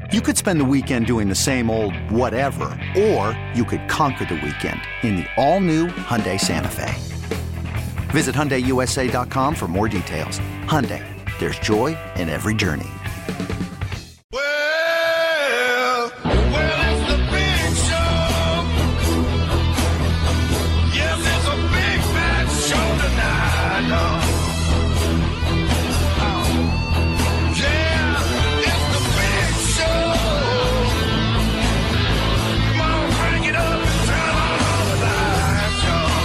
You could spend the weekend doing the same old whatever, or you could conquer the weekend in the all-new Hyundai Santa Fe. Visit HyundaiUSA.com for more details. Hyundai, there's joy in every journey. Well, it's the big show. Yes, it's a big fat show tonight. Yeah, it's the big show. Come on, crank it up and turn on all the lights,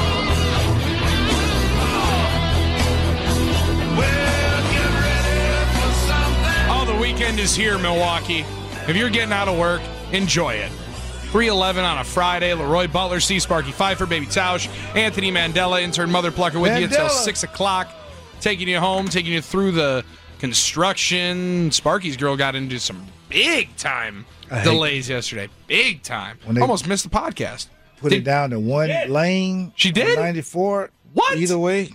Well, get ready for something. Oh, the weekend is here, Milwaukee. If you're getting out of work, enjoy it. 3:11 on a Friday. Leroy Butler, C. Sparky Pfeiffer, Baby Tausch, Anthony Mandela, intern Mother Plucker with you until 6 o'clock. Taking you home, taking you through the construction. Sparky's girl got into some big-time delays yesterday. Big time. Almost missed the podcast. Put it down to one lane. She did? 94. What? Either way,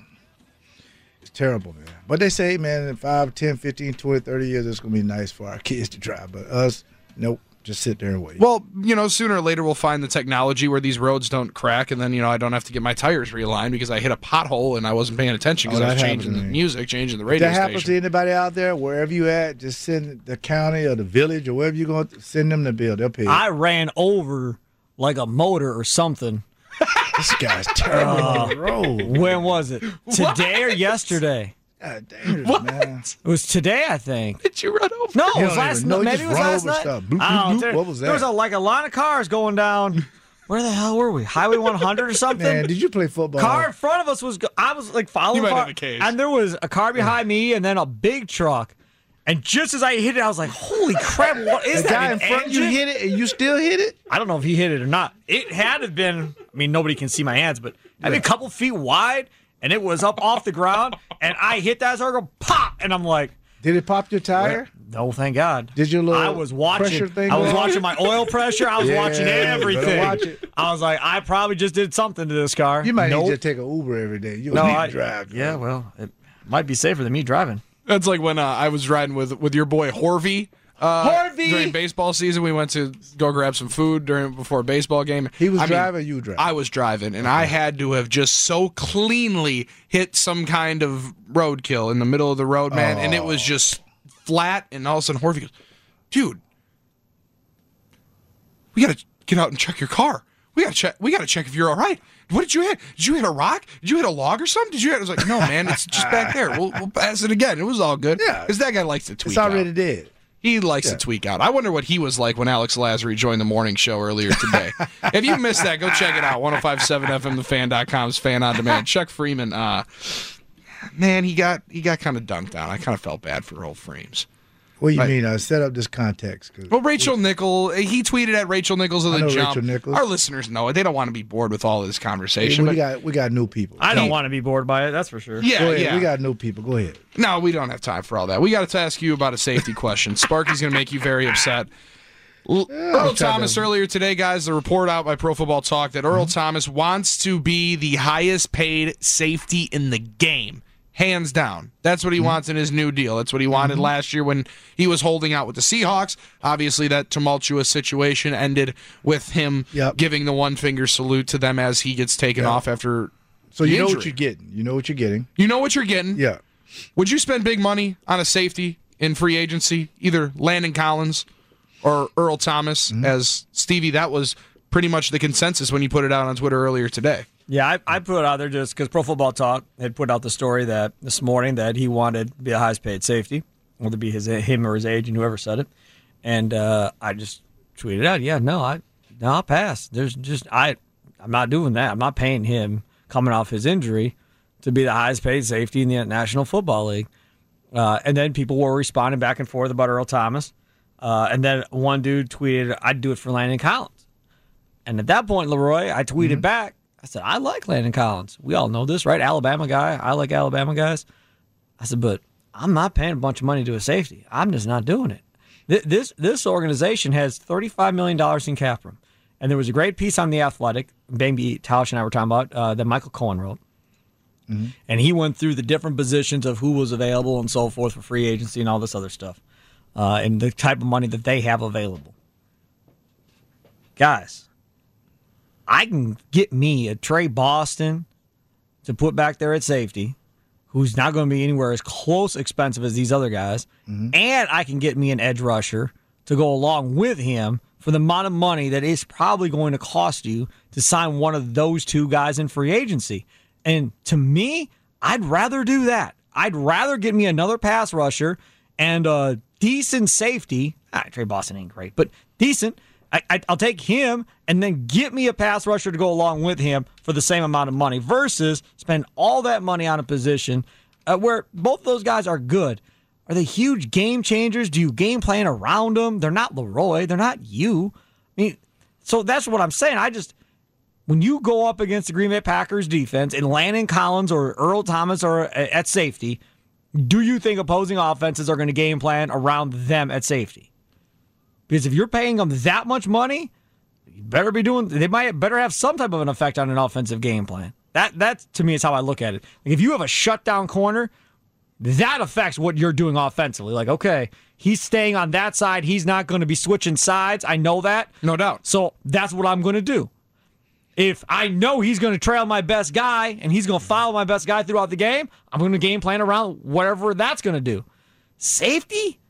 it's terrible, man. But they say, man, in 5, 10, 15, 20, 30 years, it's going to be nice for our kids to drive. But us, nope. Just sit there and wait. Well, sooner or later we'll find the technology where these roads don't crack, and then, I don't have to get my tires realigned because I hit a pothole and I wasn't paying attention because I was changing the music, changing the radio station. If that happens station. to anybody out there, wherever you at, just send the county or the village or wherever you're going to send them the bill. They'll pay. I ran over like a motor or something. This guy's terrible on the road. When was it? Today or yesterday? God damn it, What? man. It was today, I think. Did you run over? No, You it was don't last even know. night. You Maybe just it was run last over night. stuff. Bloop, I don't bloop, know. bloop. There, What was there was that? a line of cars going down. Where the hell were we? Highway 100 or something? Man, did you play football? Car in front of us was. I was like following. You might car, have a case. and there was a car behind me, and then a big truck. And just as I hit it, I was like, "Holy crap! What is The that?" guy an in front of you engine? hit it and you still hit it? I don't know if he hit it or not. It had to have been. I mean, nobody can see my hands, but I mean, a couple feet wide, and it was up off the ground, and I hit that circle, pop, and I'm like, Did it pop your tire? no, thank God. Did your little I was watching. pressure thing I was go off? watching my oil pressure. I was Yeah, watching you better everything. watch it. I was like, I probably just did something to this car. You might Nope. need to take an Uber every day. You No, don't need I to drive. Yeah, well, it might be safer than me driving. That's like when I was riding with your boy Horvey. During baseball season, we went to go grab some food before a baseball game. He was driving, you were driving? I was driving, and I had to have just so cleanly hit some kind of roadkill in the middle of the road, man, and it was just flat, and all of a sudden Horvey goes, dude, we got to get out and check your car. We got to check if you're all right. What did you hit? Did you hit a rock? Did you hit a log or something? I was like, no, man, it's just back there. We'll pass it again. It was all good. Yeah. Because that guy likes to tweak It's already out. dead. He likes to tweak out. I wonder what he was like when Alex Lazary joined the morning show earlier today. If you missed that, go check it out. 1057fmthefan.com's Fan on Demand. Chuck Freeman, man, he got kind of dunked on. I kind of felt bad for old Frames. What do you mean? I set up this context. Well, Rachel Nichols, he tweeted at Rachel Nichols of I the know Jump. Rachel Nichols. Our listeners know it. They don't want to be bored with all of this conversation. we but got new people. I don't want to be bored by it, that's for sure. yeah, Go ahead. yeah. We got new people. Go ahead. No, we don't have time for all that. We got to ask you about a safety question. Sparky's going to make you very upset. Earl Thomas earlier today, guys, the report out by Pro Football Talk that Earl Thomas wants to be the highest paid safety in the game. Hands down. That's what he wants in his new deal. That's what he wanted last year when he was holding out with the Seahawks. Obviously, that tumultuous situation ended with him giving the one-finger salute to them as he gets taken off after So the you know injury. what you're getting. You know what you're getting. You know what you're getting. Yeah. Would you spend big money on a safety in free agency, either Landon Collins or Earl Thomas? As Stevie, that was pretty much the consensus when you put it out on Twitter earlier today. Yeah, I put it out there just because Pro Football Talk had put out the story that this morning that he wanted to be the highest paid safety, whether it be him or his agent, whoever said it. And I just tweeted out, I'll pass. I'm not doing that. I'm not paying him coming off his injury to be the highest paid safety in the National Football League. And then people were responding back and forth about Earl Thomas. And then one dude tweeted, I'd do it for Landon Collins. And at that point, Leroy, I tweeted back, I said, I like Landon Collins. We all know this, right? Alabama guy. I like Alabama guys. I said, but I'm not paying a bunch of money to a safety. I'm just not doing it. This organization has $35 million in cap room. And there was a great piece on The Athletic, Baby Tausch and I were talking about, that Michael Cohen wrote. And he went through the different positions of who was available and so forth for free agency and all this other stuff. and the type of money that they have available. Guys, I can get me a Trey Boston to put back there at safety, who's not going to be anywhere as close expensive as these other guys, and I can get me an edge rusher to go along with him for the amount of money that is probably going to cost you to sign one of those two guys in free agency. And to me, I'd rather do that. I'd rather get me another pass rusher and a decent safety. Trey Boston ain't great, but decent. I'll take him and then get me a pass rusher to go along with him for the same amount of money versus spend all that money on a position where both of those guys are good. Are they huge game changers? Do you game plan around them? They're not Leroy. They're not you. I mean, so that's what I'm saying. When you go up against the Green Bay Packers defense and Landon Collins or Earl Thomas are at safety, do you think opposing offenses are going to game plan around them at safety? Because if you're paying them that much money, they might better have some type of an effect on an offensive game plan. That to me is how I look at it. Like if you have a shutdown corner, that affects what you're doing offensively. Like, okay, he's staying on that side. He's not going to be switching sides. I know that. No doubt. So that's what I'm going to do. If I know he's going to trail my best guy and he's going to follow my best guy throughout the game, I'm going to game plan around whatever that's going to do. Safety?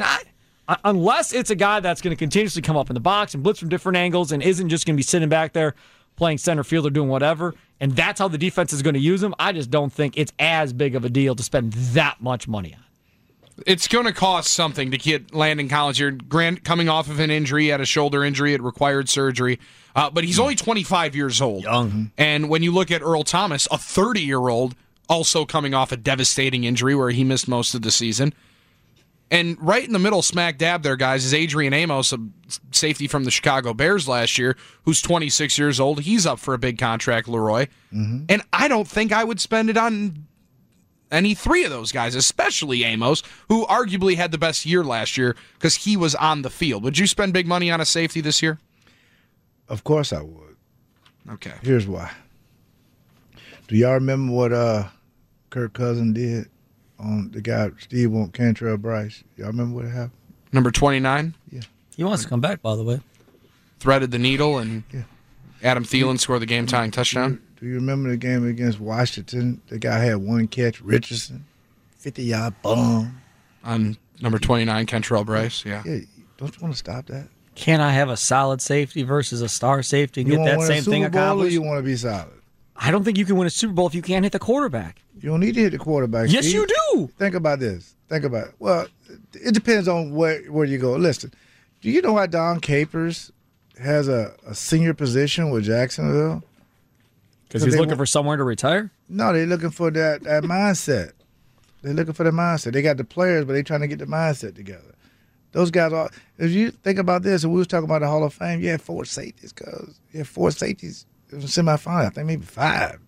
Unless it's a guy that's going to continuously come up in the box and blitz from different angles and isn't just going to be sitting back there playing center field or doing whatever, and that's how the defense is going to use him, I just don't think it's as big of a deal to spend that much money on. It's going to cost something to get Landon Collins here. Grant coming off of an injury, had a shoulder injury, it required surgery. But he's only 25 years old. Young. And when you look at Earl Thomas, a 30-year-old, also coming off a devastating injury where he missed most of the season. And right in the middle, smack dab there, guys, is Adrian Amos, a safety from the Chicago Bears last year, who's 26 years old. He's up for a big contract, Leroy. Mm-hmm. And I don't think I would spend it on any three of those guys, especially Amos, who arguably had the best year last year because he was on the field. Would you spend big money on a safety this year? Of course I would. Okay. Here's why. Do y'all remember what Kirk Cousins did on the guy Steve Cantrell Bryce? Y'all remember what happened? Number 29? Yeah. He wants to come back, by the way. Threaded the needle, and Adam Thielen scored the game-tying touchdown. Do you remember the game against Washington? The guy had one catch, Richardson, 50-yard bomb. On number 29, Kentrell Bryce, yeah. Yeah, don't you want to stop that? Can I have a solid safety versus a star safety and get that same thing accomplished? Or you want to be solid? I don't think you can win a Super Bowl if you can't hit the quarterback. You don't need to hit the quarterback. Yes, Steve. you do. Think about this. Think about it. Well, it depends on where you go. Listen, do you know why Don Capers has a senior position with Jacksonville? Because he's looking for somewhere to retire? No, they're looking for that mindset. They're looking for the mindset. They got the players, but they're trying to get the mindset together. Those guys are. If you think about this, and we was talking about the Hall of Fame, you had four safeties, in the semifinal. I think maybe 5.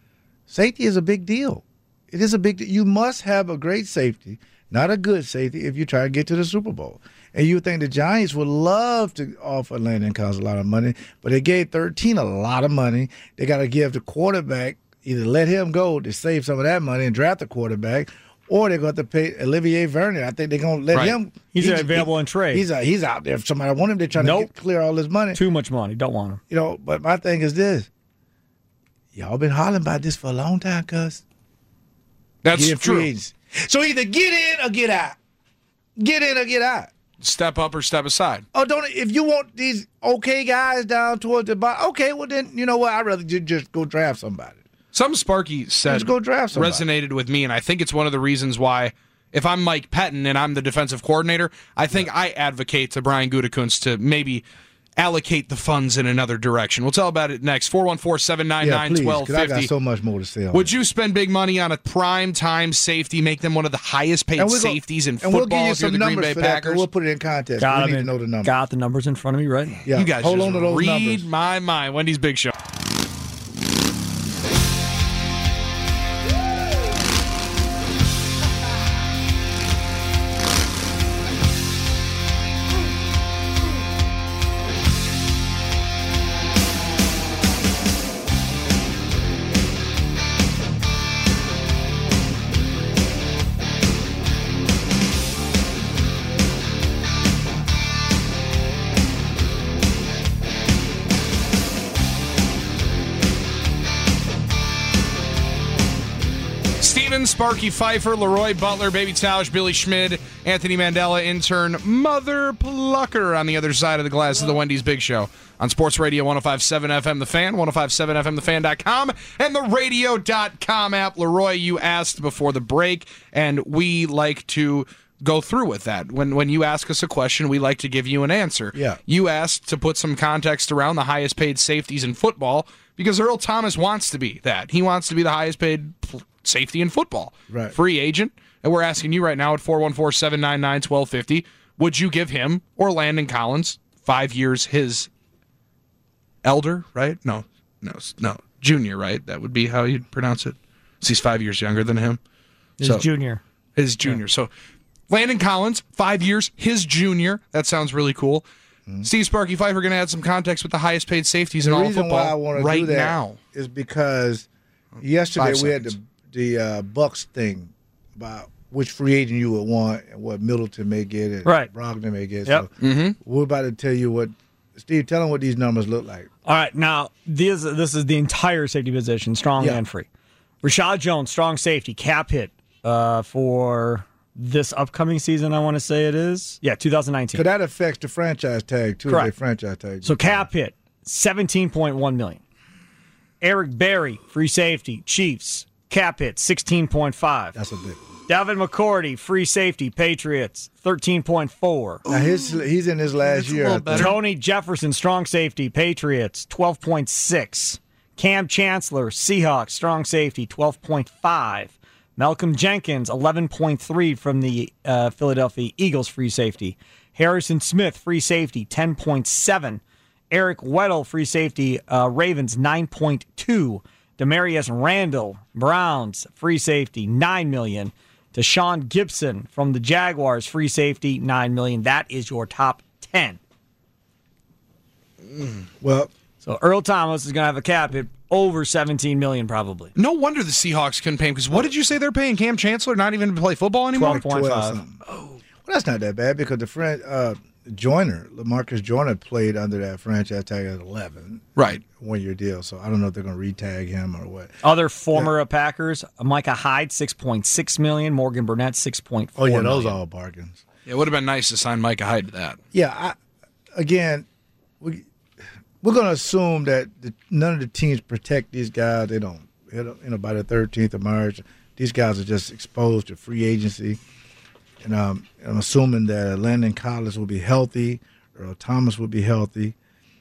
Safety is a big deal. It is a big deal. You must have a great safety, not a good safety, if you try to get to the Super Bowl. And you would think the Giants would love to offer Landon Collins a lot of money, but they gave 13 a lot of money. They got to give the quarterback, either let him go to save some of that money and draft the quarterback, or they're going to pay Olivier Vernon. I think they're going to let him. He's available in trade. He's out there. If somebody want him, they're trying to clear all this money. Too much money. Don't want him. But my thing is this. Y'all been hollering about this for a long time, cuz. That's true. So either get in or get out. Get in or get out. Step up or step aside. Oh, if you want these okay guys down towards the bottom, okay, well then, you know what? I'd rather just go draft somebody. Something Sparky said go draft somebody. Resonated with me, and I think it's one of the reasons why, if I'm Mike Pettin and I'm the defensive coordinator, I think I advocate to Brian Gutekunst to maybe allocate the funds in another direction. We'll tell about it next. 414-799-1250. I got so much more to say on Would you spend big money on a prime-time safety, make them one of the highest-paid safeties in football? We'll give you some the Green numbers Bay for Packers? that, we'll put it in context. We need to know the numbers. Got the numbers in front of me right now. Yeah. You guys hold just on to those read numbers. my mind. Wendy's Big Show. Stevens, Sparky Pfeiffer, Leroy Butler, Baby Tausch, Billy Schmid, Anthony Mandela, intern Mother Plucker on the other side of the glass of the Wendy's Big Show on Sports Radio 105.7 FM The Fan, 105.7 FMTheFan.com, and the radio.com app. Leroy, you asked before the break, and we like to go through with that. When you ask us a question, we like to give you an answer. Yeah. You asked to put some context around the highest paid safeties in football because Earl Thomas wants to be that. He wants to be the highest paid safety in football. Right. Free agent. And we're asking you right now at 414-799-1250, would you give him or Landon Collins 5 years his elder, right? No, junior, right? That would be how you'd pronounce it. So he's 5 years younger than him. His junior. His junior. Yeah. So Landon Collins, 5 years, his junior. That sounds really cool. Steve Sparky Pfeiffer going to add some context with the highest paid safeties in all of football why I want to right do that now. Is because yesterday 5 we had seconds. the Bucks thing about which free agent you would want and what Middleton may get and Right. Brogdon may get. Yep. So we're about to tell you what. Steve, tell them what these numbers look like. All right, now this is the entire safety position, strong and free. Rashad Jones, strong safety, cap hit for this upcoming season, I want to say it is. Yeah, 2019. So that affects the franchise tag, too. Correct. The franchise tag. So cap hit, $17.1 million. Eric Berry, free safety, Chiefs, cap hit, $16.5. That's a big one. Dalvin McCourty, free safety, Patriots, $13.4. Now he's in his last year. I think. Tony Jefferson, strong safety, Patriots, $12.6. Cam Chancellor, Seahawks, strong safety, $12.5. Malcolm Jenkins, $11.3 from the Philadelphia Eagles, free safety. Harrison Smith, free safety, $10.7. Eric Weddle, free safety, Ravens, $9.2. Demarius Randall, Browns, free safety, $9 million. Deshaun Gibson from the Jaguars, free safety, $9 million. That is your top 10. Well, So Earl Thomas is going to have a cap hit over $17 million probably. No wonder the Seahawks couldn't pay him, because what did you say they're paying Cam Chancellor not even to play football anymore? 12.5. something. Well, that's not that bad because the friend Lamarcus Joyner played under that franchise tag at 11. Right. 1 year deal. So I don't know if they're going to re-tag him or what. Other former Packers, Micah Hyde, $6.6 million. Morgan Burnett, $6.4 Oh, yeah, million. those are all bargains. It would have been nice to sign Micah Hyde to that. Yeah, we're going to assume that none of the teams protect these guys. They don't. By the 13th of March, these guys are just exposed to free agency. And I'm assuming that Landon Collins will be healthy, Earl Thomas will be healthy,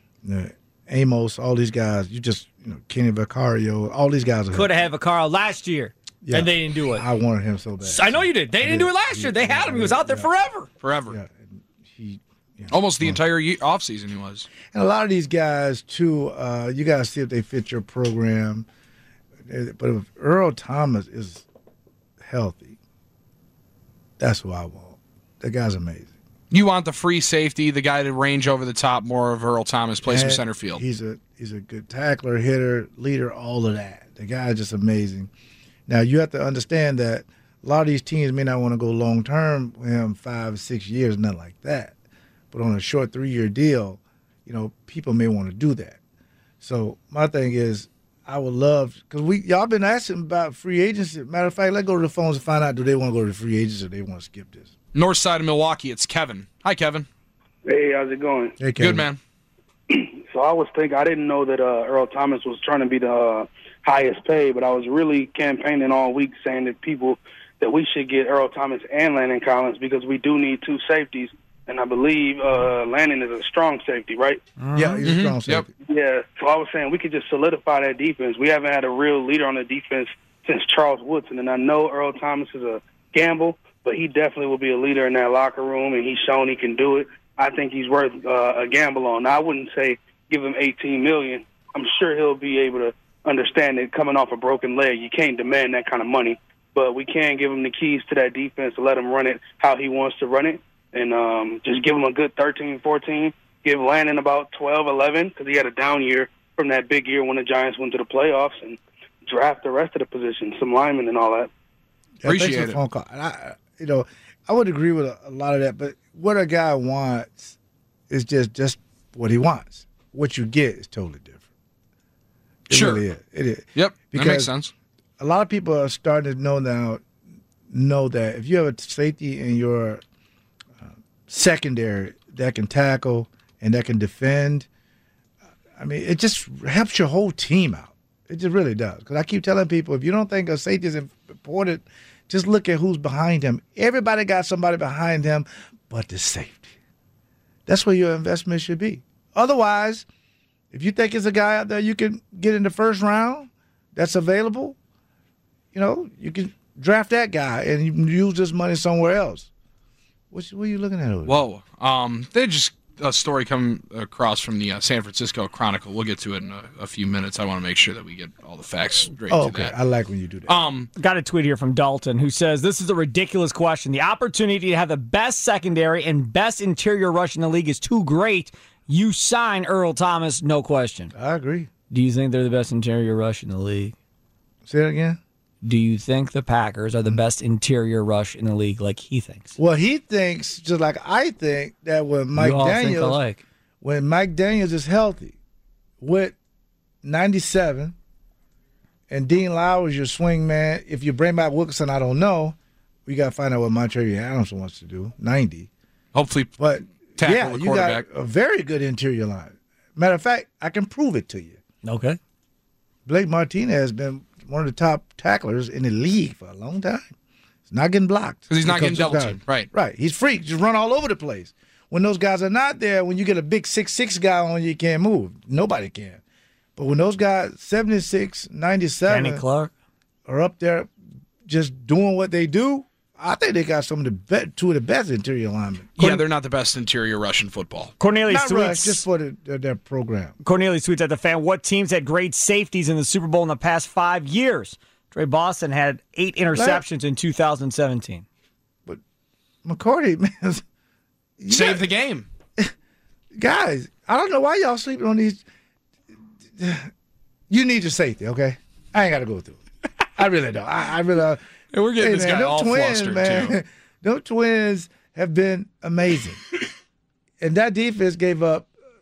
Amos, all these guys. Kenny Vaccaro, all these guys are Could have had Vaccaro last year, and they didn't do it. I wanted him so bad. I know you did. They didn't do it last year. They had him. He was out there forever. Forever. Yeah, and he. Almost the entire offseason he was. And a lot of these guys, too, you got to see if they fit your program. But if Earl Thomas is healthy, that's who I want. That guy's amazing. You want the free safety, the guy to range over the top more of Earl Thomas, plays some And center field. He's a good tackler, hitter, leader, all of that. The guy's just amazing. Now, you have to understand that a lot of these teams may not want to go long-term with him 5 or 6 years, nothing like that. But on a short 3-year deal, people may want to do that. So my thing is, I would love, because y'all been asking about free agency. Matter of fact, let's go to the phones and find out, do they want to go to the free agents or they want to skip this? North side of Milwaukee, it's Kevin. Hi, Kevin. Hey, how's it going? Hey, Kevin. Good, man. So I was thinking, I didn't know that Earl Thomas was trying to be the highest paid, but I was really campaigning all week saying that we should get Earl Thomas and Landon Collins because we do need two safeties, and I believe Landon is a strong safety, right? Yeah, he's a strong safety. Yeah, so I was saying we could just solidify that defense. We haven't had a real leader on the defense since Charles Woodson, and I know Earl Thomas is a gamble, but he definitely will be a leader in that locker room, and he's shown he can do it. I think he's worth a gamble on. Now, I wouldn't say give him $18 million. I'm sure he'll be able to understand that coming off a broken leg, you can't demand that kind of money. But we can give him the keys to that defense to let him run it how he wants to run it, and just give him a good 13, 14. Give Landon about 12, 11, because he had a down year from that big year when the Giants went to the playoffs, and draft the rest of the position, some linemen and all that. Yeah, thanks for Appreciate the it. phone call. And I would agree with a lot of that, but what a guy wants is just what he wants. What you get is totally different. It Sure. really is. It is. Yep, Because that makes sense. a lot of people are starting to know that if you have a safety in your secondary that can tackle and that can defend, I mean, it just helps your whole team out. It just really does. Because I keep telling people, if you don't think a safety is important, just look at who's behind him. Everybody got somebody behind him but the safety. That's where your investment should be. Otherwise, if you think it's a guy out there you can get in the first round that's available, you can draft that guy and you can use this money somewhere else. What are you looking at over there? They just a story come across from the San Francisco Chronicle. We'll get to it in a few minutes. I want to make sure that we get all the facts straight to okay. that. I like when you do that. Got a tweet here from Dalton who says, this is a ridiculous question. The opportunity to have the best secondary and best interior rush in the league is too great. You sign Earl Thomas, no question. I agree. Do you think they're the best interior rush in the league? Say that again? Do you think the Packers are the best interior rush in the league like he thinks? Well, he thinks, just like I think, that when Mike Daniels is healthy with 97 and Dean Lowry is your swing man, if you bring back Wilkerson, I don't know. We got to find out what Montravius Adams wants to do, 90. Hopefully tackle the quarterback. You got a very good interior line. Matter of fact, I can prove it to you. Okay. Blake Martinez has been one of the top tacklers in the league for a long time. He's not getting blocked. Because he's not getting double teamed. Right. Right. He's free. Just run all over the place. When those guys are not there, when you get a big 6'6" guy on you can't move. Nobody can. But when those guys, 76, 97, Kenny Clark, are up there just doing what they do, I think they got some of the two of the best interior linemen. Yeah, they're not the best interior rush in football. Cornelius Not tweets, rush, just for their program. Cornelius tweets at the Fan, what teams had great safeties in the Super Bowl in the past 5 years? Trey Boston had 8 interceptions in 2017. But McCourty, man, Save the game. Guys, I don't know why y'all sleeping on these. You need your safety, okay? I ain't got to go through it. I really don't. I really. And we're getting this guy all flustered, too. Those Twins have been amazing. And that defense gave up,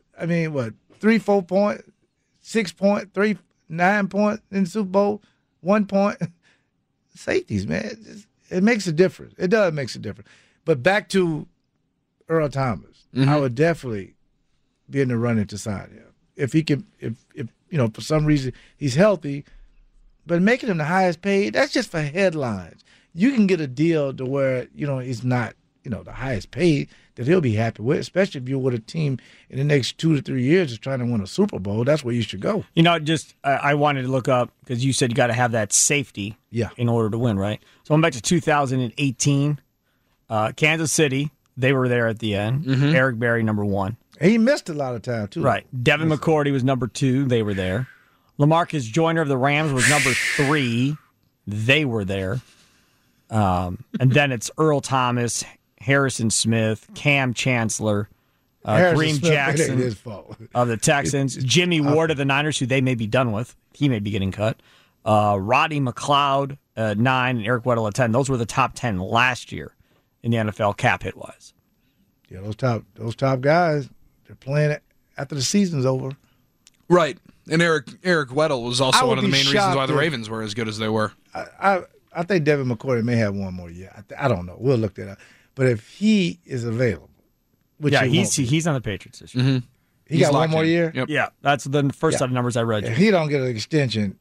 3, 4 point, 6 point, 3, 9 point in the Super Bowl, 1 point. Safeties, man. It makes a difference. It does make a difference. But back to Earl Thomas. Mm-hmm. I would definitely be in the running to sign him. If he can, if for some reason he's healthy, but making him the highest paid, that's just for headlines. You can get a deal to where, he's not, the highest paid that he'll be happy with, especially if you're with a team in the next 2 to 3 years is trying to win a Super Bowl. That's where you should go. I wanted to look up, because you said you got to have that safety in order to win, right? So I'm back to 2018. Kansas City, they were there at the end. Mm-hmm. Eric Berry, number 1. And he missed a lot of time, too. Right. Devin McCourty was number 2. They were there. LaMarcus Joyner of the Rams was number 3. They were there. And then it's Earl Thomas, Harrison Smith, Cam Chancellor, Kareem Jackson of the Texans, Jimmy Ward of the Niners, who they may be done with. He may be getting cut. Roddy McLeod at 9, and Eric Weddle at 10. Those were the top 10 last year in the NFL cap hit-wise. Yeah, those top guys, they're playing it after the season's over. Right. And Eric Weddle was also one of the main reasons why the Ravens were as good as they were. I think Devin McCourty may have one more year. I don't know. We'll look that up. But if he is available, he's on the Patriots this year. Mm-hmm. He got one more year? Yep. Yeah, that's the first set of numbers I read. If he don't get an extension,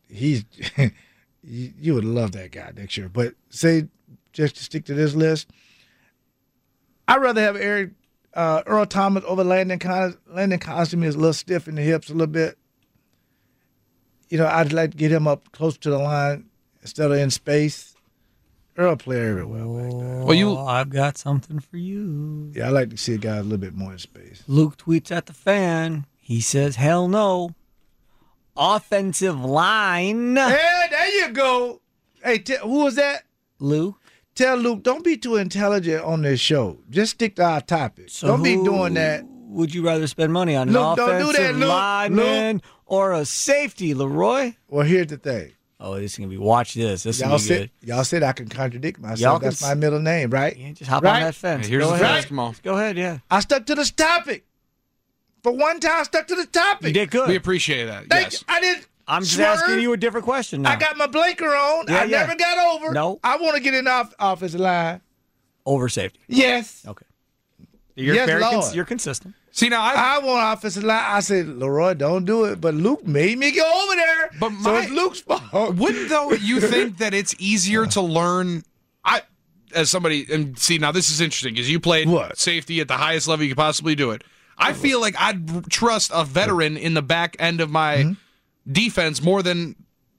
you would love that guy next year. But just to stick to this list, I'd rather have Earl Thomas over Landon Collins. Landon Collins to me is a little stiff in the hips a little bit. I'd like to get him up close to the line instead of in space. Earl play everywhere back there. Well, I've got something for you. Yeah, I like to see a guy a little bit more in space. Luke tweets at the Fan. He says, hell no. Offensive line. Hey, there you go. Hey, who was that? Luke. Tell Luke, don't be too intelligent on this show. Just stick to our topic. So don't be doing that. Would you rather spend money on Luke, an offensive lineman or a safety, Leroy? Well, here's the thing. Oh, this is going to be, watch this. This is going to be good. Y'all said I can contradict myself. That's my middle name, right? Yeah, just hop on that fence. Hey, here's the fence. Come on. Go ahead, yeah. I stuck to this topic. For one time, I stuck to the topic. You did good. We appreciate that. Thank you. I didn't. I'm just Swerve. asking you a different question now. I got my blinker on. Yeah, I yeah. never got over. No. I want to get in the offensive line. Over safety. Yes. Okay. You're Yes, Lord. you're consistent. See, now I want offensive line. I said, Leroy, don't do it. But Luke made me go over there. But so it's Luke's fault. wouldn't though you think that it's easier to learn? As somebody, and see, now this is interesting because you played safety at the highest level you could possibly do it. I feel like I'd trust a veteran in the back end of my defense more than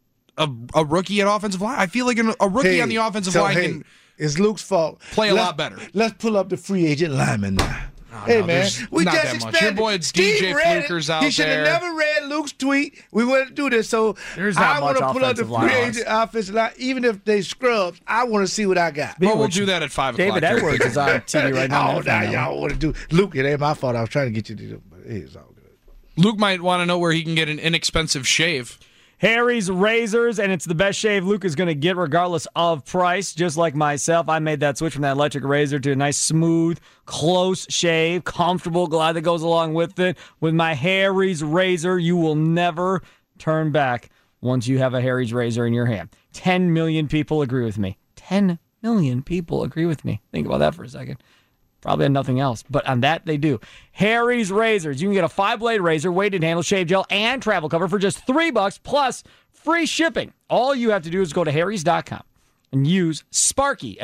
a rookie at offensive line. I feel like a rookie on the offensive line can it's Luke's fault. play a lot better. Let's pull up the free agent lineman now. no, man, there's we not just that much. expanded. Your boy Steve DJ read it. Fluker's out He should have there. never read Luke's tweet. We wouldn't do this. So There's not I want to much pull up the offensive line. free agent offensive line, even if they scrubs. I want to see what I got. Well, we'll do that at 5 o'clock. David Edwards is on TV right now. Oh, now y'all want to do Luke? It ain't my fault. I was trying to get you to do, but it's all good. Luke might want to know where he can get an inexpensive shave. Harry's Razors, and it's the best shave Luke is going to get regardless of price. Just like myself, I made that switch from that electric razor to a nice, smooth, close shave, comfortable glide that goes along with it. With my Harry's Razor, you will never turn back once you have a Harry's Razor in your hand. 10 million people agree with me. 10 million people agree with me. Think about that for a second. Probably on nothing else, but on that they do. Harry's Razors. You can get a 5-blade razor, weighted handle, shave gel, and travel cover for just $3 plus free shipping. All you have to do is go to harrys.com and use Sparky,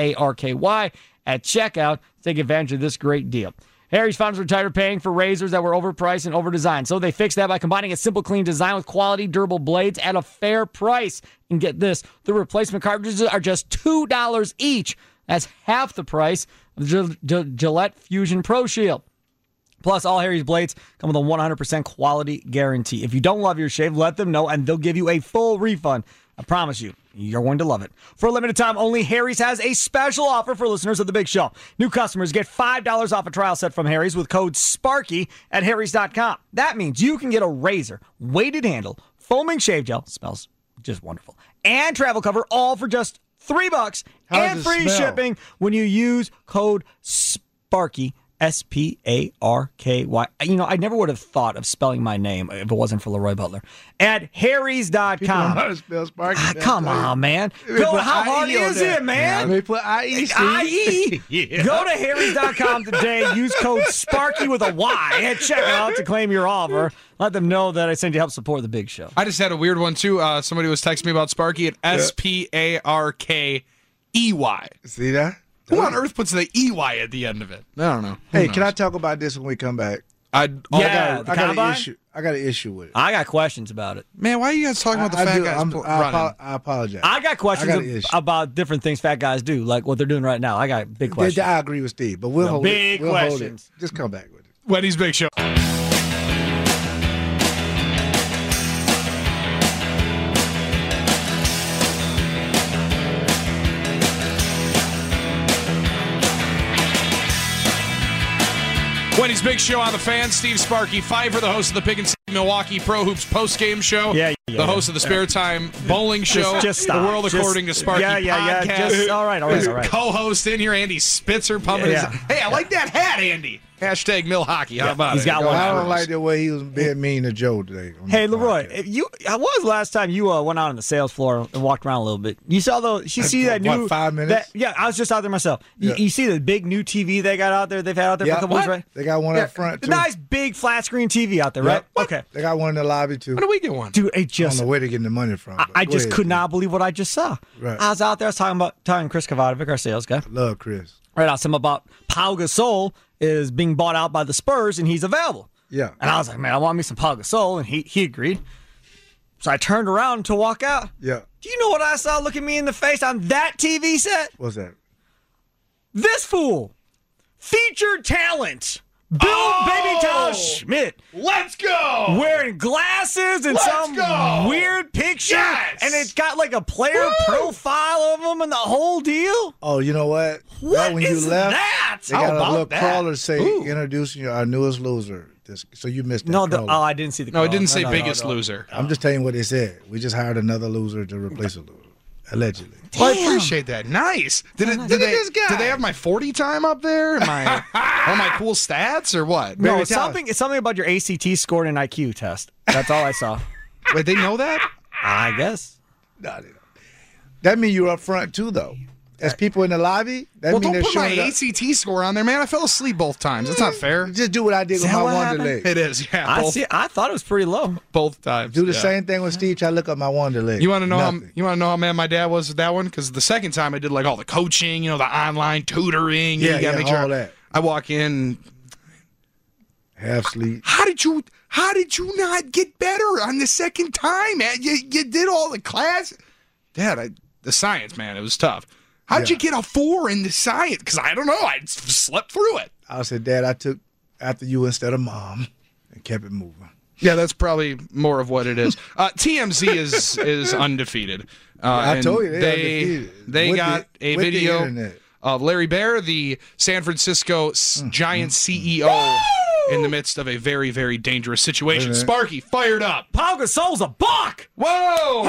Sparky, at checkout to take advantage of this great deal. Harry's founders were tired of paying for razors that were overpriced and overdesigned, so they fixed that by combining a simple, clean design with quality, durable blades at a fair price. And get this, the replacement cartridges are just $2 each. That's half the price of the Gillette Fusion Pro Shield. Plus, all Harry's blades come with a 100% quality guarantee. If you don't love your shave, let them know, and they'll give you a full refund. I promise you, you're going to love it. For a limited time only, Harry's has a special offer for listeners of The Big Show. New customers get $5 off a trial set from Harry's with code SPARKY at harrys.com. That means you can get a razor, weighted handle, foaming shave gel, smells just wonderful, and travel cover all for just $3 and free shipping when you use code SPARKY, SPARKY. You know, I never would have thought of spelling my name if it wasn't for Leroy Butler. At harrys.com. People know how to spell Sparky. Come on, man. Go, how hard is it, man? They put IEC. IE. Go to harrys.com today. Use code SPARKY with a Y at checkout to claim your offer. Let them know that I sent you to help support the Big Show. I just had a weird one, too. Somebody was texting me about Sparky at SPARKEY. See that? Who on earth puts the EY at the end of it? I don't know. Hey, can I talk about this when we come back? I got an issue. I got an issue with it. I got questions about it. Man, why are you guys talking about the fat guys running? I apologize. I got questions about different things fat guys do, like what they're doing right now. I got big questions. I agree with Steve, but we'll hold it. Big questions. Just come back with it. Wendy's Big Show. Wendy's Big Show on the Fan. Steve Sparky Pfeiffer, the host of the Pick and Save Milwaukee Pro Hoops postgame show. The host of the Spare Time Bowling Show. Just stop. The World According to Sparky podcast. All right. Co-host in here, Andy Spitzer, pumping his. Hey, I like that hat, Andy. Hashtag Mill Hockey. How about He's it? got one. I don't like the way he was being mean to Joe today. Hey, Leroy, when was the last time you went out on the sales floor and walked around a little bit? You saw that new 5 minutes? I was just out there myself. Yeah. You see the big new TV they got out there? They've had out there for a couple weeks, right? They got one up front, The too. nice big flat screen TV out there, right? Okay. They got one in the lobby, too. When do we get one? Dude, I don't know where they're getting the money from. I just could not believe what I just saw. Right. I was out there, I was talking to Chris Kavadovic, our sales guy. Love Chris. Right out, something about Pau Gasol is being bought out by the Spurs and he's available. Yeah. And I was like, man, I want me some Pau Gasol, and he agreed. So I turned around to walk out. Yeah. Do you know what I saw looking me in the face on that TV set? What's that? This fool. Featured talent. Baby Tyler Schmidt. Let's go! Wearing glasses and weird picture. Yes! And it's got like a player profile of him and the whole deal. Oh, you know what? What when is you left, that? they How got a about little that? crawler say, Ooh. introducing our newest loser. So you missed that No, crawler. I didn't see the No, it call. didn't say No. biggest loser. I'm just telling you what they said. We just hired another loser to replace a loser. Allegedly. Well, I appreciate that. Nice. Did this guy. they have my 40 time up there? All my cool stats or what? No, Baby it's Tyler. something about your ACT scored an IQ test. That's all I saw. Wait, they know that? I guess. No, they don't. That means you're up front too, though. As people in the lobby, that Well, means don't they're put my showing up. ACT score on there, man. I fell asleep both times. That's not fair. Just do what I did with that my what Wonder happened? Leg. It is, yeah. I thought it was pretty low. Both times. Do the yeah. same thing with Steve. Try to look up my Wonder Leg. You want to know? Nothing. You want to know how mad my dad was with that one? Because the second time I did like all the coaching, the online tutoring. Yeah, you gotta yeah, make sure. all that. I walk in. Half sleep. How did you not get better on the second time, man? You did all the class. Dad, the science, man, it was tough. How'd you get a 4 in the science? Because I don't know. I slept through it. I said, Dad, I took after you instead of Mom and kept it moving. Yeah, that's probably more of what it is. TMZ is undefeated. I and told you they're they undefeated. got a with the video internet. of Larry Bear, the San Francisco Giants CEO, in the midst of a very, very dangerous situation. Sparky fired up. Pau Gasol's a buck. Whoa!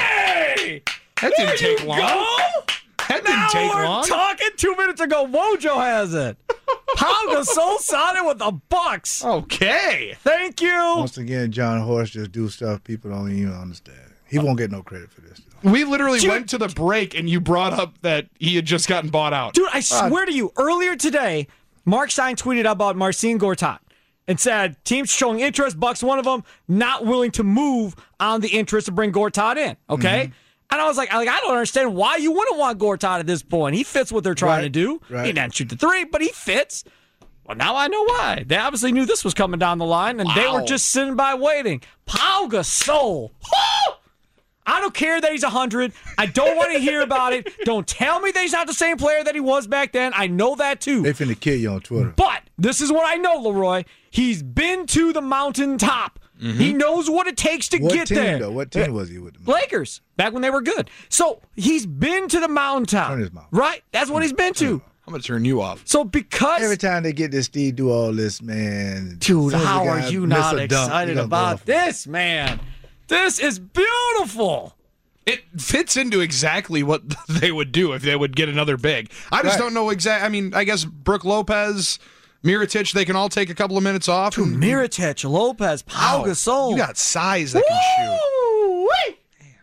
Hey! That didn't There take you long. go. That Now didn't take we're long. talking 2 minutes ago. Wojo has it. Pau Gasol sounded with the Bucks. Okay. Thank you. Once again, John Horst just do stuff people don't even understand. He won't get no credit for this. Though. We literally Dude. went to the break, and you brought up that he had just gotten bought out. Dude, I swear to you, earlier today, Mark Stein tweeted about Marcin Gortat and said, teams showing interest, Bucks one of them, not willing to move on the interest to bring Gortat in, okay? And I was like, I don't understand why you wouldn't want Gortat at this point. He fits what they're trying to do. right. He didn't shoot the 3, but he fits. Well, now I know why. They obviously knew this was coming down the line, and they were just sitting by waiting. Pau Gasol. Woo! I don't care that he's 100. I don't want to hear about it. Don't tell me that he's not the same player that he was back then. I know that too. They finna kill you on Twitter. But this is what I know, Leroy. He's been to the mountaintop. He knows what it takes to What get team, there. though? What team was he with? Lakers, back when they were good. So he's been to the mountaintop. Turn his mouth. Right? That's what he's been to. I'm going to turn you off. So because... Every time they get this Steve do all this, man. Dude, as soon as how the are guy you miss not a dunk, excited he gonna go about off. this, man? This is beautiful. It fits into exactly what they would do if they would get another big. I just Right. don't know exactly. I mean, I guess Brooke Lopez, Mirotic, they can all take a couple of minutes off. Dude, Mirotic, Lopez, Pau Wow, Gasol. You got size that can shoot. Woo-wee.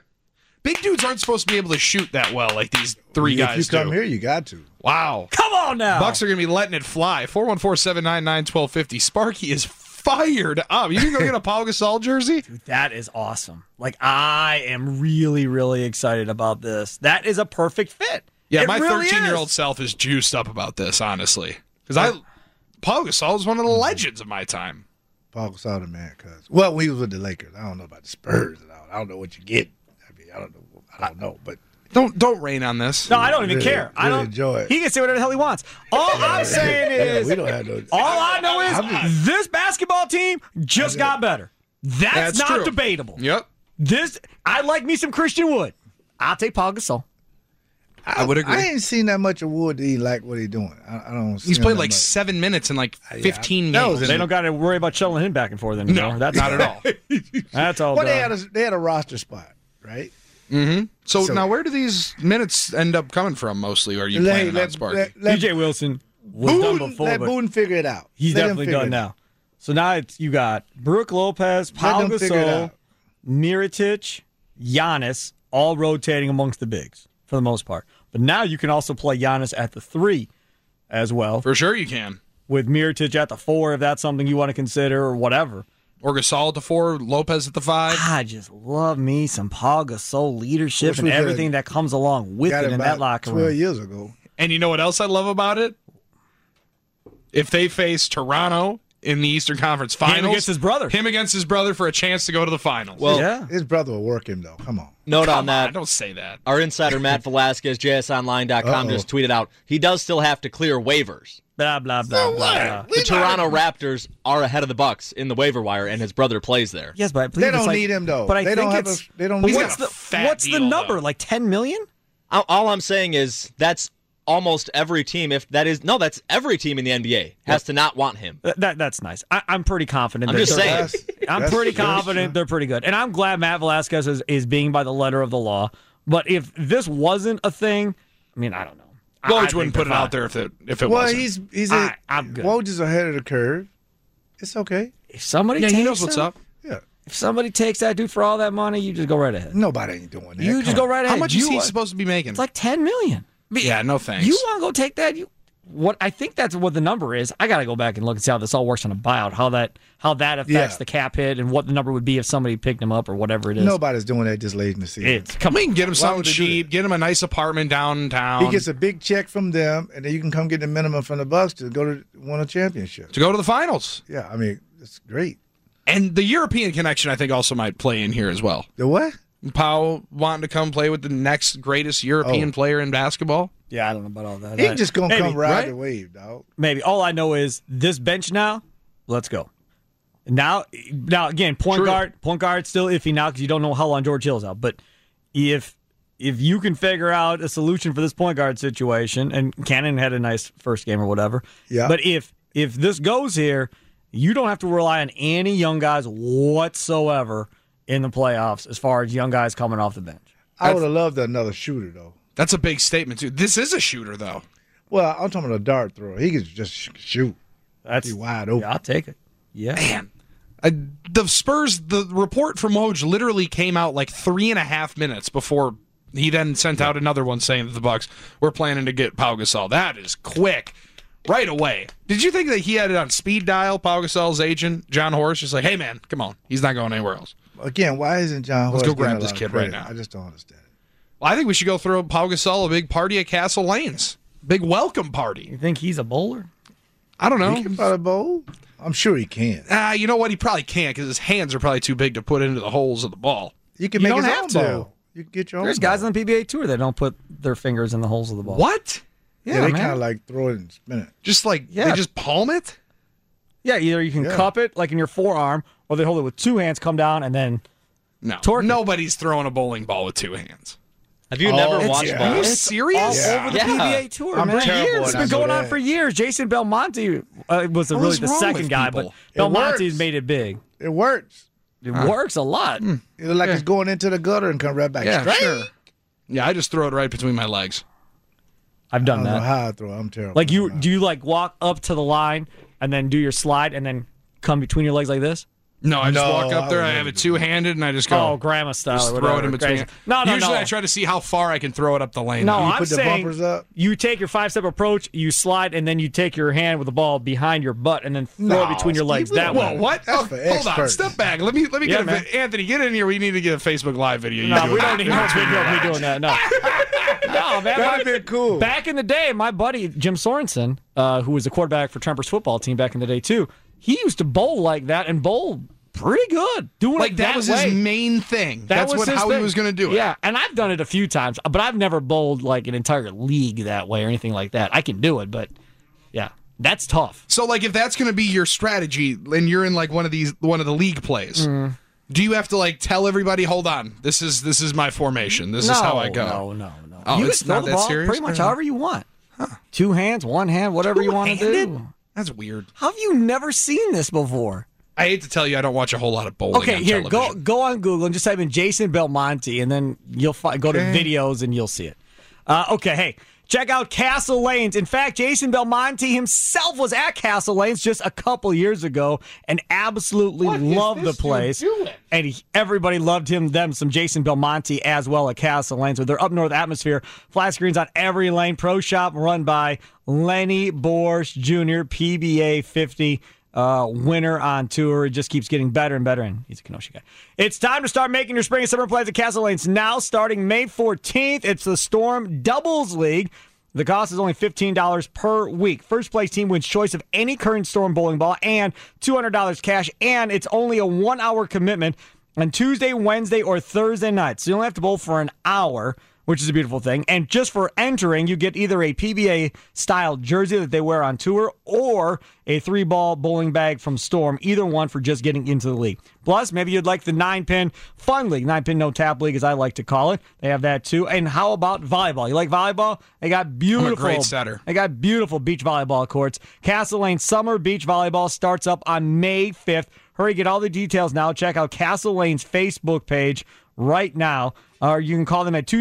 Big dudes aren't supposed to be able to shoot that well like these three guys If you come do. here, you got to. Wow. Come on now. Bucks are going to be letting it fly. 414-799-1250. Sparky is fired up. You can go get a Pau Gasol jersey? That is awesome. Like, I am really, really excited about this. That is a perfect fit. Yeah, It my really 13-year-old is. self is juiced up about this, honestly. Because Pau Gasol is one of the legends of my time. Paul Gasol, the man, cuz. Well, when he was with the Lakers, I don't know about the Spurs. I don't know what you get. I mean, I don't know, but Don't rain on this. No, I don't even Really- care. I really don't enjoy it. He can say whatever the hell he wants. All I'm saying is, we don't have no. all I know is this basketball team just got better. That's not true. debatable. Yep. I like me some Christian Wood. I'll take Pau Gasol. I would agree. I ain't seen that much of Wood that he like what he doing. I don't. see He's him played that like much. 7 minutes in like 15 that was games. They don't got to worry about shuttling him back and forth anymore. No, That's not at all. That's all Well, done. they had a roster spot, right? So, So- now where do these minutes end up coming from mostly? Are you planning on Sparky? DJ Wilson was done before, let but Booten figure it out. he's Let him definitely figure done it now. out. So now you got Brooke Lopez, Pau them figure it Gasol, out. Mirotic, Giannis, all rotating amongst the bigs for the most part. But now you can also play Giannis at the 3 as well, For sure you can. with Mirotic at the 4 if that's something you want to consider or whatever. Or Gasol at the 4, Lopez at the 5. I just love me some Pau Gasol leadership Which and was everything that comes along with Got it in about that locker 12 room. years ago. And you know what else I love about it? If they face Toronto in the Eastern Conference Finals. against his brother. Him against his brother for a chance to go to the finals. Well, Yeah. His brother will work him though. Come on. note on Come that. on, don't say that. Our insider Matt Velasquez, JSOnline.com, just tweeted out he does still have to clear waivers. Blah, blah, blah, blah, blah. The Toronto Raptors are ahead of the Bucks in the waiver wire, and his brother plays there. Yes, but I believe They it's don't like- need him though. But I they think don't have it's, a. They don't but need what's him. the fat what's the deal, number? though. Like 10 million? All I'm saying is that's almost every team. That's every team in the NBA has to not want him. That's nice. I'm pretty confident. I'm that just they're- saying. I'm That's- pretty that's confident true. they're pretty good. And I'm glad Matt Velasquez is being by the letter of the law. But if this wasn't a thing, I mean, I don't know. I Woj think wouldn't put it they're out fine. there if it Well, wasn't. I'm good. Woj is ahead of the curve. It's okay. If somebody Yeah, takes he knows what's him, up. Yeah. If somebody takes that dude for all that money, you just go right ahead. Nobody ain't doing that. You just go right ahead. How much is he supposed to be making? It's like $10 million. Yeah, no thanks. You want to go take that? What I think that's what the number is. I got to go back and look and see how this all works on a buyout. How that affects the cap hit and what the number would be if somebody picked him up or whatever it is. Nobody's doing that just late in the season. We can get him something would they do cheap, get him a nice apartment downtown. He gets a big check from them, and then you can come get the minimum from the Bucks to go to win a championship. to go to the finals. Yeah, I mean, it's great. And the European connection, I think, also might play in here as well. The what? Powell wanting to come play with the next greatest European player in baskbasketball. Yeah, I don't know about all that. He just going to Maybe, come ride right? the wave, dog. Maybe. All I know is this bench now, let's go. Now again, point guard still iffy now because you don't know how long George Hill's out. But if you can figure out a solution for this point guard situation, and Cannon had a nice first game or whatever. Yeah. But if this goes here, you don't have to rely on any young guys whatsoever in the playoffs as far as young guys coming off the bench. I would have loved another shooter, though. That's a big statement, too. This is a shooter, though. Well, I'm talking about a dart thrower. He could just shoot. That's Be wide open. Yeah, I'll take it. Yeah. Man. The Spurs, the report from Woj literally came out like 3.5 minutes before he then sent out another one saying that the Bucks were planning to get Pau Gasol. That is quick. Right away. Did you think that he had it on speed dial, Pau Gasol's agent, John Horst, just like, hey, man, come on. He's not going anywhere else. Again, why isn't John Horst Let's go getting grab a this lot of kid credit? right now. I just don't understand it. Well, I think we should go throw Pau Gasol a big party at Castle Lanes. Big welcome party. You think he's a bowler? I don't He can know. probably bowl. I'm sure he can. You know what? He probably can't because his hands are probably too big to put into the holes of the ball. You can You make don't his have own to. bowl. You can get your own There's guys bowl. on the PBA Tour that don't put their fingers in the holes of the ball. What? Yeah, they man. kind of like throw it and spin it. Just like, Yeah. they just palm it? Yeah, either you can Yeah. cup it like in your forearm, or they hold it with two hands, come down, and then No. Torque it. Nobody's throwing a bowling ball with two hands. Have you never watched yeah. Are you ball? serious? all Yeah. over the Yeah. PBA Tour, I'm man. terrible Years. at It's that. been going I know on that. for years. Jason Belmonte was What really is the wrong second with guy, people? but It Belmonte's works. made it big. It works. It works a lot. It look like it's going into the gutter and come right back Yeah, straight. sure. Yeah, I just throw it right between my legs. I've I done don't know that. how I throw it. I'm terrible. Like do you like walk up to the line and then do your slide and then come between your legs like this? No, I just No, walk up I there, would I never have it do two-handed, and I just go. Oh, grandma style Just or throw whatever. it in between. Crazy. No, Usually no. I try to see how far I can throw it up the lane. No, You I'm put the saying bumpers up? you take your 5-step approach, you slide, and then you take your hand with the ball behind your butt and then throw No, it between your legs Steve, that Whoa, way. what? That's Oh, for hold on, experts. step back. Let me Yeah, get a man. Anthony, get in here. We need to get a Facebook Live video. You No, do we it. don't need no video of me doing that. No, no, man. That'd been cool. Back in the day, my buddy Jim Sorensen, who was the quarterback for Tremper's football team back in the day too, he used to bowl like that and bowl pretty good. Doing Like it that was way. his main thing. That's was his how thing. he was going to do it. Yeah, and I've done it a few times, but I've never bowled like an entire league that way or anything like that. I can do it, but yeah, that's tough. So, like, if that's going to be your strategy, and you're in like one of the league plays, do you have to like tell everybody, "Hold on, this is my formation. This is how I go." No. Oh, You it's can throw not the that ball serious? pretty much however you want. 2 hands, 1 hand, whatever you want to do. Two-handed? That's weird. How have you never seen this before? I hate to tell you, I don't watch a whole lot of bowling. Okay, on here, television. go on Google and just type in Jason Belmonte, and then you'll go to videos and you'll see it. Okay, hey, check out Castle Lanes. In fact, Jason Belmonte himself was at Castle Lanes just a couple years ago and absolutely loved the place. And everybody loved some Jason Belmonte as well at Castle Lanes with their up north atmosphere. Flat screens on every lane. Pro shop run by Lenny Borsch Jr., PBA 50. Winner on tour. It just keeps getting better and better, and he's a Kenosha guy. It's time to start making your spring and summer plans at Castle Lanes now, starting May 14th. It's the Storm Doubles League. The cost is only $15 per week. First place team wins choice of any current Storm bowling ball and $200 cash, and it's only a 1-hour commitment on Tuesday, Wednesday, or Thursday night. So you only have to bowl for an hour, which is a beautiful thing. And just for entering, you get either a PBA-style jersey that they wear on tour or a 3-ball bowling bag from Storm, either one for just getting into the league. Plus, maybe you'd like the 9-pin fun league, 9-pin no-tap league, as I like to call it. They have that, too. And how about volleyball? You like volleyball? They got beautiful. I'm a great setter. They got beautiful beach volleyball courts. Castle Lane Summer Beach Volleyball starts up on May 5th. Hurry, get all the details now. Check out Castle Lane's Facebook page right now. Or you can call them at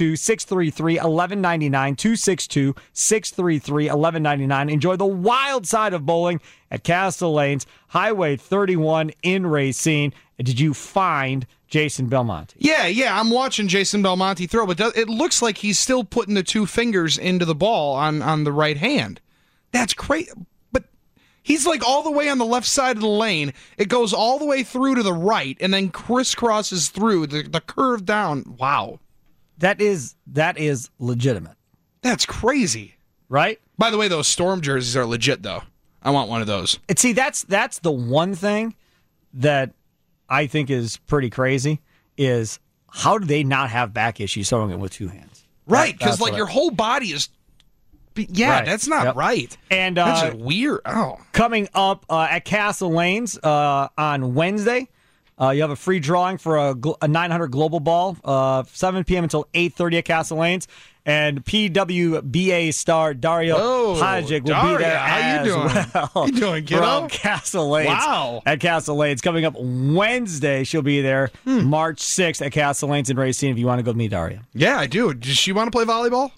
262-633-1199, 262-633-1199. Enjoy the wild side of bowling at Castle Lanes, Highway 31 in Racine. Did you find Jason Belmonte? Yeah, I'm watching Jason Belmonte throw, but it looks like he's still putting the two fingers into the ball on the right hand. That's crazy. But he's like all the way on the left side of the lane. It goes all the way through to the right and then crisscrosses through the curve down. Wow. That is legitimate. That's crazy. Right? By the way, those Storm jerseys are legit, though. I want one of those. And see, that's the one thing that I think is pretty crazy is how do they not have back issues throwing it with two hands? Right, because like your whole body is... Yeah, Right. that's not right. And that's just weird. Oh. Coming up at Castle Lanes on Wednesday, you have a free drawing for a 900 Global Ball, 7 p.m. until 8:30 at Castle Lanes. And PWBA star Daria Pajic will be there. How you doing? Well you doing, kiddo? From Castle Lanes. Wow. At Castle Lanes. Coming up Wednesday, she'll be there March 6th at Castle Lanes in Racine if you want to go meet Daria. Yeah, I do. Does she want to play volleyball?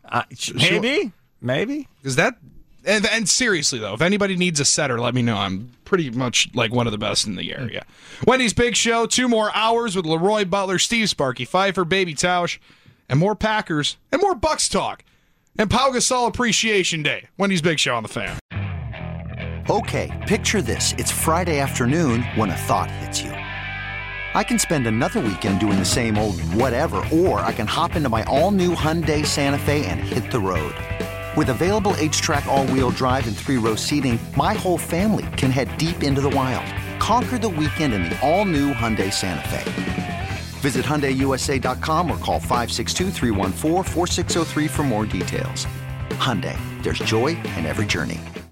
Maybe. Is that... And seriously, though, if anybody needs a setter, let me know. I'm pretty much like one of the best in the area. Wendy's Big Show, 2 more hours with Leroy Butler, Steve Sparky, Pfeiffer, Baby Tausch, and more Packers, and more Bucks talk. And Pau Gasol Appreciation Day. Wendy's Big Show on the Fan. Okay, picture this. It's Friday afternoon when a thought hits you. I can spend another weekend doing the same old whatever, or I can hop into my all-new Hyundai Santa Fe and hit the road. With available H-Track all-wheel drive and 3-row seating, my whole family can head deep into the wild. Conquer the weekend in the all-new Hyundai Santa Fe. Visit HyundaiUSA.com or call 562-314-4603 for more details. Hyundai, there's joy in every journey.